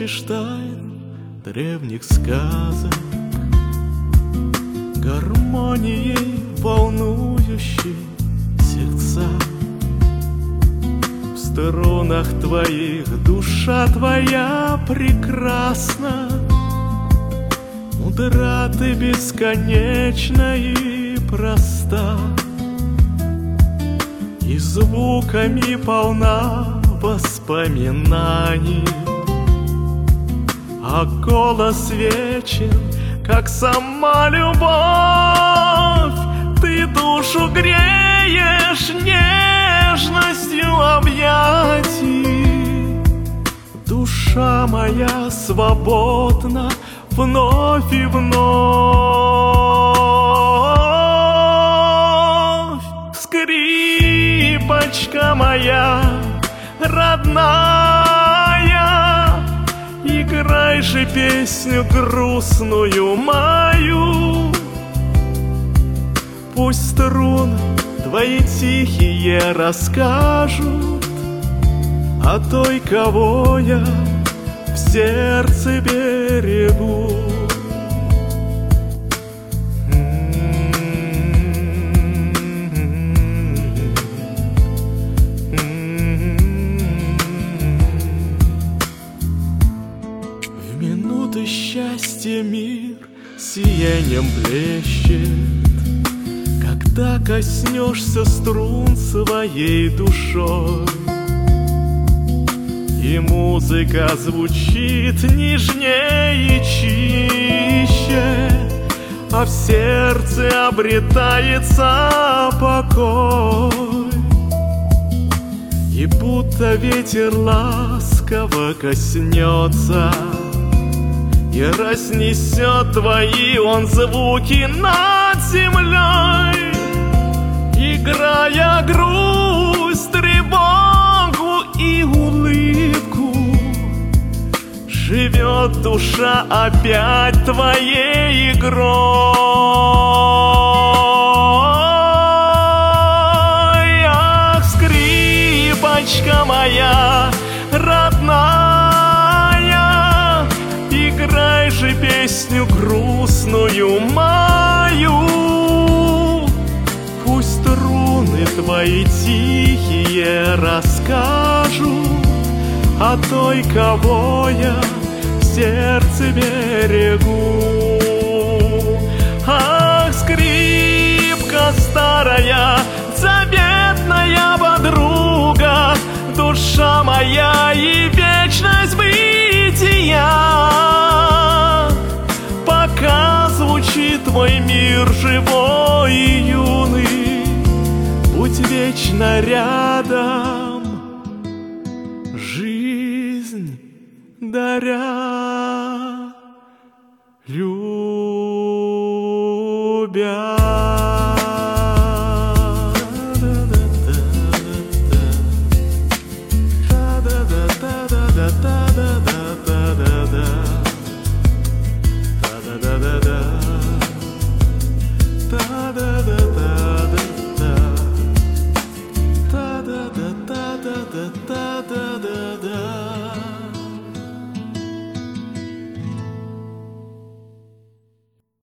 шепчешь тайн древних сказок, гармонией волнующей сердца. В струнах твоих душа твоя прекрасна, мудра ты бесконечна и проста, и звуками полна воспоминаний, а голос вечен, как сама любовь. Ты душу греешь нежностью объятий, душа моя свободна вновь и вновь. Скрипочка моя родная, играй же песню грустную мою. Пусть струны твои тихие расскажут о той, кого я в сердце берегу. В минуты счастья мир сиянием блещет, когда коснешься струн своей душой, и музыка звучит нежнее и чище, а в сердце обретается покой. И будто ветер ласково коснется и разнесет твои он звуки над землей, играя грусть, тревогу и улыбку. Живет душа опять твоей игрой. Ах, скрипочка моя родная, играй же песню грустную мою. Пусть струны твои тихие расскажут о той, кого я в сердце берегу. Ах, скрипка старая, заветная подруга, душа моя и вечность бытия. Пока звучит мой мир живой и юный, будь вечно рядом, жизнь даря, любя.